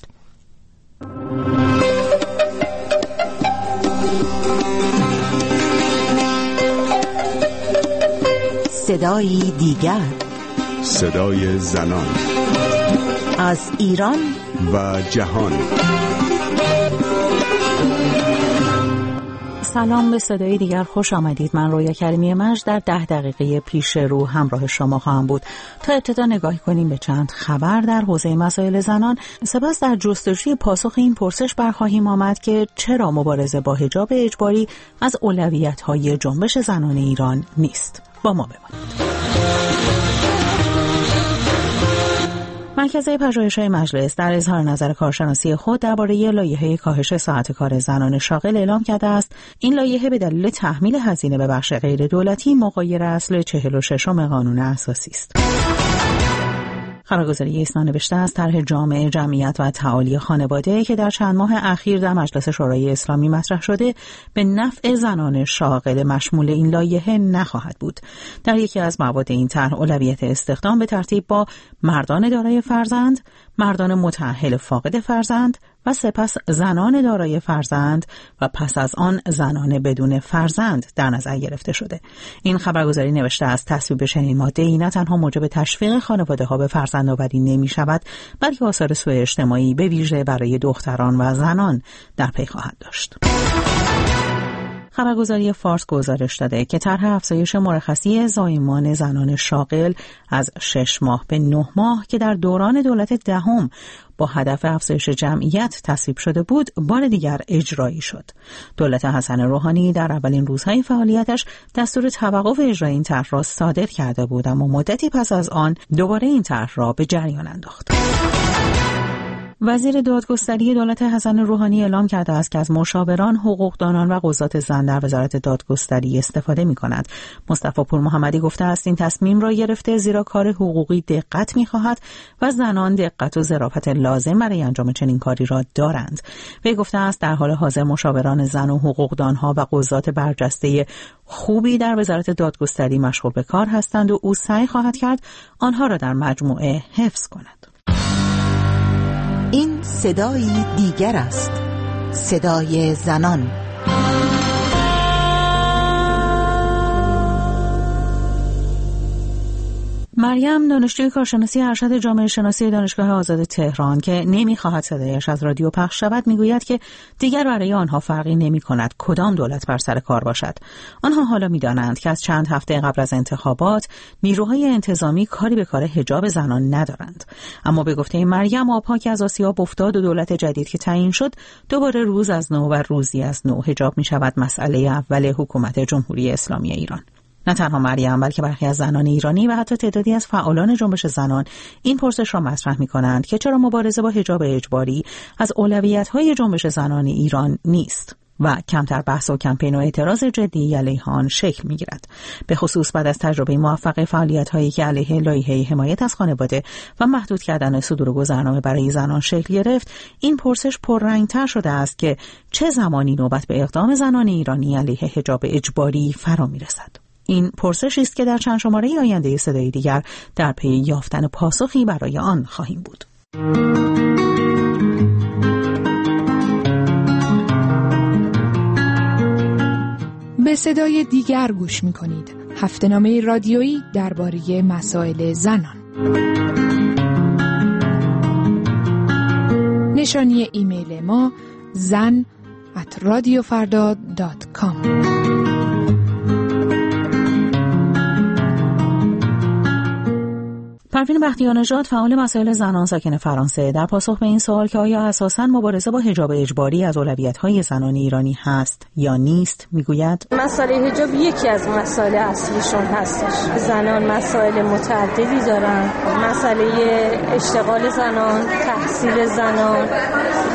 Speaker 1: صدای دیگر،
Speaker 19: صدای زنان
Speaker 1: از ایران
Speaker 19: و جهان.
Speaker 20: سلام به صدای دیگر، خوش آمدید. من رویا کریمی مجد در 10 دقیقه پیش رو همراه شما خواهم بود تا ابتدا نگاهی کنیم به چند خبر در حوزه مسائل زنان. سپس در جستجوی پاسخ این پرسش برخواهیم آمد که چرا مبارزه با حجاب اجباری از اولویت‌های جنبش زنان ایران نیست. با ما بمانید. مرکز پژوهش‌های مجلس در اظهار نظر کارشناسی خود درباره لایحه کاهش ساعت کار زنان شاغل اعلام کرده است این لایحه به دلیل تحمیل هزینه به بخش غیر دولتی مغایر اصل 46 قانون اساسی است. خبرگزاری ایسنا نوشته است طرح جامع جمعیت و تعالی خانواده که در چند ماه اخیر در مجلس شورای اسلامی مطرح شده به نفع زنان شاغل مشمول این لایحه نخواهد بود. در یکی از مواد این طرح اولویت استخدام به ترتیب با مردان دارای فرزند، مردان متأهل فاقد فرزند و سپس زنان دارای فرزند و پس از آن زنان بدون فرزند در نظر گرفته شده. این خبرگزاری نوشته است تصویب چنین ماده‌ای نه تنها موجب تشویق خانواده‌ها به فرزندآوری نمی‌شود، بلکه آثار سوء اجتماعی به ویژه برای دختران و زنان در پی خواهد داشت. خبرگزاری فارس گزارش داده که طرح افزایش مرخصی زایمان زنان شاغل از 6 ماه به 9 ماه که در دوران دولت دهم با هدف افزایش جمعیت تصویب شده بود بار دیگر اجرایی شد. دولت حسن روحانی در اولین روزهای فعالیتش دستور توقف اجرای این طرح را صادر کرده بود، اما مدتی پس از آن دوباره این طرح را به جریان انداخت. وزیر دادگستری دولت حسن روحانی اعلام کرده است که از مشاوران، حقوقدانان و قضات زن در وزارت دادگستری استفاده می‌کند. مصطفی پور محمدی گفته است این تصمیم را گرفته زیرا کار حقوقی دقت می‌خواهد و زنان دقت و ظرافت لازم برای انجام چنین کاری را دارند. وی گفته است در حال حاضر مشاوران زن و حقوقدانها و قضات برجسته خوبی در وزارت دادگستری مشغول به کار هستند و او سعی خواهد کرد آنها را در مجموعه حفظ کند.
Speaker 1: این صدای دیگر است، صدای زنان.
Speaker 20: مریم دانشجوی کارشناسی ارشد جامعه شناسی دانشگاه آزاد تهران که نمی‌خواهد صدایش از رادیو پخش شود میگوید که دیگر برای آنها فرقی نمی‌کند کدام دولت بر سر کار باشد. آنها حالا می‌دانند که از چند هفته قبل از انتخابات نیروهای انتظامی کاری به کار حجاب زنان ندارند. اما به گفته مریم آبها که از آسیاب افتاد و دولت جدید که تعیین شد دوباره روز از نو و روزی از نو حجاب می‌شود مسئله اول حکومت جمهوری اسلامی ایران. نه تنها مریم بلکه برخی از زنان ایرانی و حتی تعدادی از فعالان جنبش زنان این پرسش را مطرح می‌کنند که چرا مبارزه با حجاب اجباری از اولویت‌های جنبش زنان ایران نیست و کمتر بحث و کمپین و اعتراض جدی علیه آن شکل می‌گیرد. به خصوص بعد از تجربه موفق فعالیت‌هایی که علیه لایحه حمایت از خانواده و محدود کردن صدور گذرنامه برای زنان شکل گرفت، این پرسش پررنگ‌تر شده است که چه زمانی نوبت به اقدام زنان ایرانی علیه حجاب اجباری فرا می‌رسد. این پرسشی است که در چند شماره آینده صدای دیگر در پی یافتن پاسخی برای آن خواهیم بود.
Speaker 21: به صدای دیگر گوش می‌کنید. هفته‌نامه رادیویی درباره مسائل زنان. نشانی ایمیل ما zan@radiofarda.com.
Speaker 20: پروین بختیارنژاد فعال مسائل زنان ساکن فرانسه در پاسخ به این سوال که آیا اساساً مبارزه با حجاب اجباری از اولویت‌های زنان ایرانی هست یا نیست میگوید
Speaker 22: مسئله حجاب یکی از مسائل اصلیشون هستش. زنان مسائل متعددی دارن، مسئله اشتغال زنان، تحصیل زنان،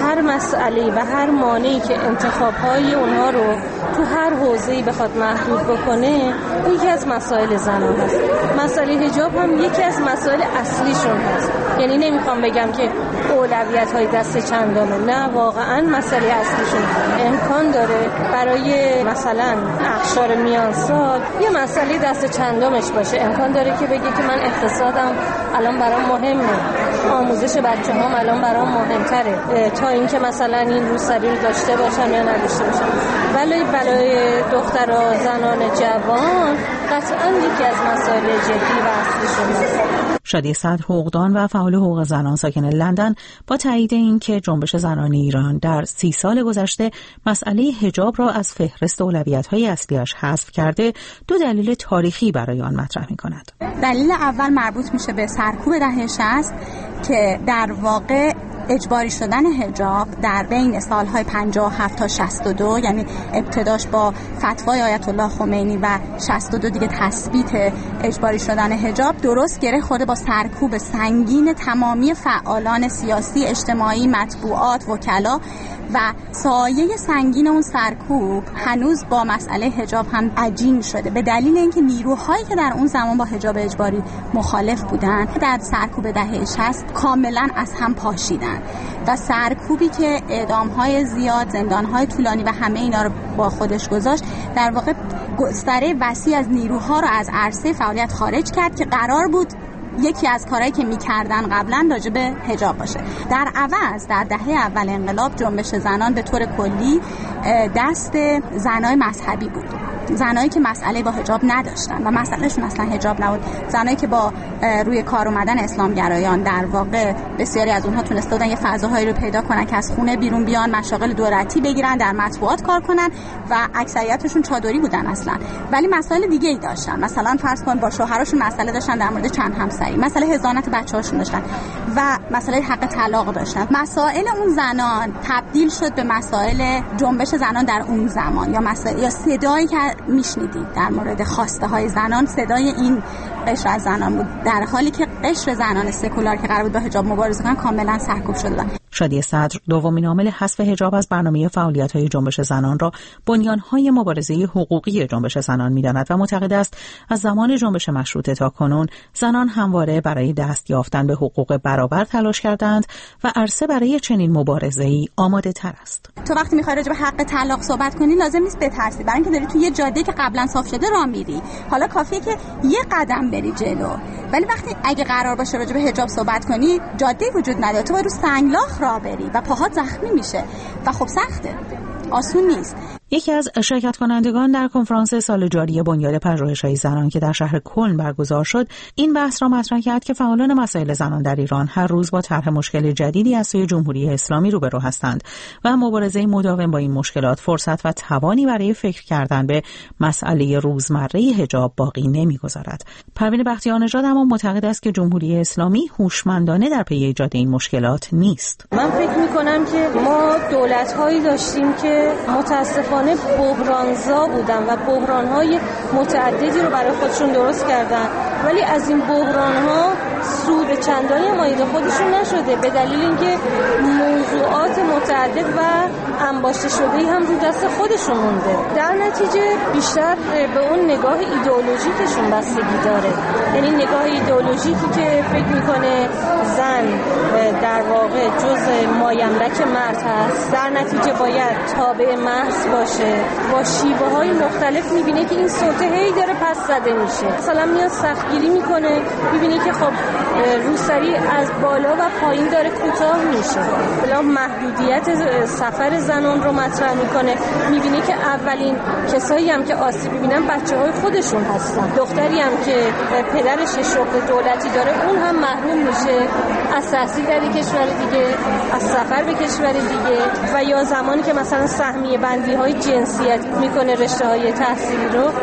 Speaker 22: هر مسئله و هر مانعی که انتخاب‌های اونها رو تو هر حوزه‌ای بخواد محدود بکنه، یکی از مسائل زنان هست. مسئله حجاب هم یکی از مسائل اصلیشون هست. یعنی نمیخوام بگم که اولویت‌های دست چندمه، نه، واقعا مسئله اصلیشون امکان داره برای مثلا اقشار میان سال یه مسئله دست چندمش باشه. امکان داره که بگه که من اقتصادم الان برام مهمه، آموزش بچه‌هام الان برام مهمتره تا اینکه مثلا این روسری رو داشته باشم یا نداشته باشم. ولی برای دخترها زنان جوان قطعا یکی از مسائل جدی و اصلیشون هست.
Speaker 20: شادی صدر حقوقدان و فعال حقوق زنان ساکن لندن با تایید این که جنبش زنان ایران در 30 سال گذشته مسئله حجاب را از فهرست اولویت‌های اصلیش حذف کرده، 2 دلیل تاریخی برای آن مطرح می‌کند.
Speaker 3: دلیل اول مربوط میشه به سرکوب دهه 60 که در واقع اجباری شدن حجاب در بین سالهای 57 تا 62، یعنی ابتداش با فتوای آیت الله خمینی و 62 دیگه تثبیت اجباری شدن حجاب، درست گره خورده با سرکوب سنگین تمامی فعالان سیاسی، اجتماعی، مطبوعات، وکلا و سایه سنگین اون سرکوب هنوز با مسئله حجاب هم عجین شده، به دلیل اینکه نیروهایی که در اون زمان با حجاب اجباری مخالف بودن در سرکوب دهه 60 کاملا از هم پاشیدن و سرکوبی که اعدام‌های زیاد، زندان‌های طولانی و همه اینا رو با خودش گذاشت، در واقع گستره وسیع از نیروها رو از عرصه فعالیت خارج کرد که قرار بود یکی از کارهایی که می‌کردن قبلا راجع به حجاب باشه. در عوض در دهه اول انقلاب جنبش زنان به طور کلی دست زنای مذهبی بود، زنایی که مسئله با حجاب نداشتن و مسئلهشون اصلا حجاب نبود، زنایی که با روی کار اومدن اسلامگرایان در واقع بسیاری از اونها تونسته بودن یه فضاهایی رو پیدا کنن که از خونه بیرون بیان، مشاغل دولتی بگیرن، در مطبوعات کار کنن و اکثریتشون چادری بودن اصلا، ولی مسائل دیگه ای داشتن. مثلا فرض کن با شوهرشون مسئله داشتن در مورد چند همسری، مسئله حضانت بچه‌هاشون داشتن و مسئله حق طلاق داشتن. مسائل اون زنان تبدیل شد به مسائل جنبش زنان در اون زمان، یا مسائل یا صدایی که میشنیدید در مورد خواسته های زنان صدای این قشر از زنان بود، در حالی که قشر زنان سکولار که قرار بود با حجاب مبارزه کنن کاملا سرکوب شده بودن.
Speaker 20: شادی صدر دومین عامل حذف حجاب از برنامه فعالیت‌های جنبش زنان را بنیان‌های مبارزه حقوقی جنبش زنان می‌داند و معتقد است از زمان جنبش مشروطه تا کنون زنان همواره برای دست یافتن به حقوق برابر تلاش کردند و عرصه برای چنین مبارزه‌ای آماده‌تر است.
Speaker 3: تو وقتی می‌خوای راجع به حق طلاق صحبت کنی لازم نیست بترسی، برای اینکه داری تو یه جاده که قبلا صاف شده راه میری، حالا کافیه که یه قدم بری جلو. ولی وقتی اگه قرار باشه راجع به حجاب صحبت کنی، جاده وجود نداره، تو باید رو سنگلاخ راه بری و پاهات زخمی میشه و خب سخته، آسون نیست.
Speaker 20: یکی از شرکت کنندگان در کنفرانس سال جاری بنیاد پژوهش‌های زنان که در شهر کلن برگزار شد، این بحث را مطرح کرد که فعالان مسائل زنان در ایران هر روز با طرح مشکل جدیدی از سوی جمهوری اسلامی روبرو هستند و مبارزه مداوم با این مشکلات فرصت و توانی برای فکر کردن به مسئله روزمره حجاب باقی نمی‌گذارد. پروین بختیارنژاد اما معتقد است که جمهوری اسلامی هوشمندانه در پی ایجاد این مشکلات نیست.
Speaker 22: من فکر می‌کنم که ما دولت‌هایی داشتیم که متأسفانه بحرانزا بودن و بحران‌های متعددی رو برای خودشون درست کردن، ولی از این بحران‌ها سود چندانی مایه خودشون نشده، به دلیل اینکه موضوعات متعدد و انباشته شده‌ای هم رو دست خودشون مونده. در نتیجه بیشتر به اون نگاه ایدئولوژیکشون بستگی داره، یعنی نگاه ایدئولوژیکی که فکر میکنه زن در واقع جز مایملک مرد هست، در نتیجه باید تابع محض باشه، با شیوه‌های مختلف میبینه که این سلطه هی داره پس زده میشه. مثلا میاد سختگیری میکنه، میبینه که خب روسری از بالا و پایین داره کوتاه میشه، بلا محدودیت سفر زنان رو مطرح میکنه، میبینه که اولین کسایی هم که آسیب میبینن بچه‌های خودشون هستن. دختری هم که پدرش شغل دولتی داره اون هم محروم میشه از تحصیل در کشور دیگه، از سفر به کشور دیگه، و یا زمانی که مثلا سهمیه بندی های جنسیت میکنه رشته های تحصیلی رو،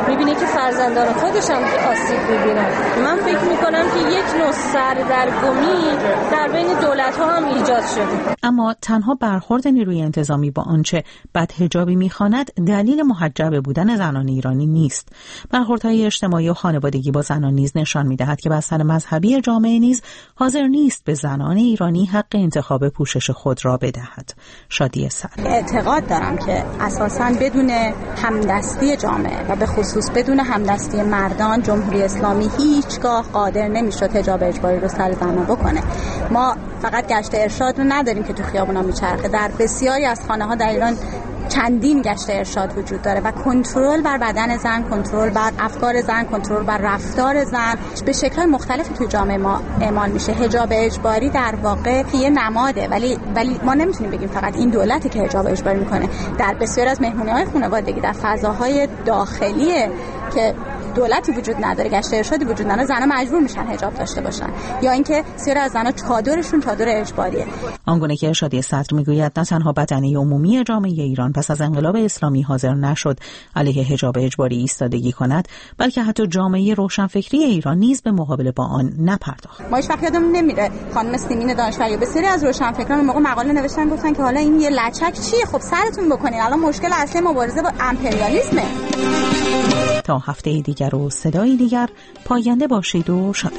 Speaker 22: میبینه که فرزندان خودش هم آسیب میبینن. من فکر میکنم که یک نوع سردرگمی در بین دولت‌ها هم ایجاد شده.
Speaker 20: اما تنها برخورد نیروی انتظامی با آنچه بدحجابی میخواند دلیل محجب بودن زنان ایرانی نیست. برخوردهای اجتماعی و خانوادگی با زنان نیز نشان میدهد که بستر مذهبی جامعه نیز حاضر نیست به زنان ایرانی حق انتخاب پوشش خود را بدهد. شادی صدر:
Speaker 3: اعتقاد دارم که اساساً بدون همدستی جامعه و به خصوص بدون همدستی مردان جمهوری اسلامی هیچگاه قادر نمیشد حجاب اجباری رو سر زنان بکنه. ما فقط گشت ارشاد رو نداریم که تو خیابونا میچرخه، در بسیاری از خانه‌ها در ایران چندین گشت ارشاد وجود داره و کنترل بر بدن زن، کنترل بر افکار زن، کنترل بر رفتار زن به شکل‌های مختلفی تو جامعه ما اعمال میشه. حجاب اجباری در واقع یه نماده، ولی ما نمیتونیم بگیم فقط این دولتی که حجاب اجباری میکنه. در بسیار از مهمونی‌های خانوادگی در فضاهای داخلیه که دولتی وجود نداره، گشت ارشادی وجود نداره، زن‌ها مجبور میشن حجاب داشته باشن، یا اینکه بسیاری از زن‌ها چادرشون چادر اجباریه.
Speaker 20: آنگونه که شادی صدر میگوید نه تنها بدنه عمومی جامعه ایران پس از انقلاب اسلامی حاضر نشد علیه حجاب اجباری ایستادگی کند، بلکه حتی جامعه روشنفکری ایران نیز به مقابله با آن نپرداخت.
Speaker 3: ما هیچ وقت یادمون نمیره خانم سیمین دانشور یا بسیاری از روشنفکران اون موقع مقاله نوشتن گفتن که حالا این یه لچک چیه، خب سرتون بکنید، الان مشکل اصلی مبارزه با امپریالیسمه.
Speaker 20: تا هفته دیگر و صدای دیگر، پاینده باشید و شاد.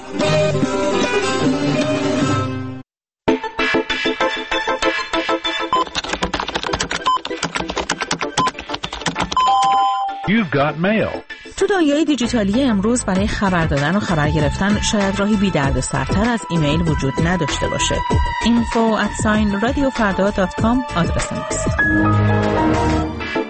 Speaker 15: You've got mail.
Speaker 20: تو دنیای دیجیتالی امروز برای خبر دادن و خبر گرفتن شاید راهی بی درد سرتر از ایمیل وجود نداشته باشه. info@radiofarda.com آدرس ماست.